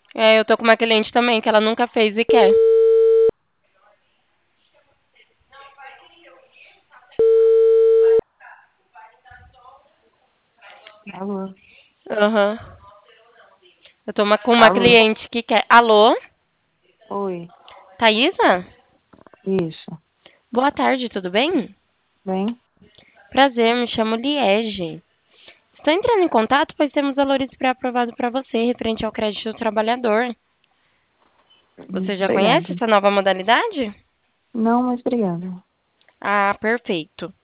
É, eu tô com uma cliente também que ela nunca fez e quer. Alô? Aham. Eu tô com uma Alô? cliente que quer. Alô? Oi. Thaisa? Isso. Boa tarde, tudo bem? Bem? Prazer, me chamo Liege. Estou entrando em contato, pois temos valores pré-aprovados para você referente ao crédito do trabalhador. Você já conhece Obrigada. essa nova modalidade? Não, mas obrigada. Ah, perfeito.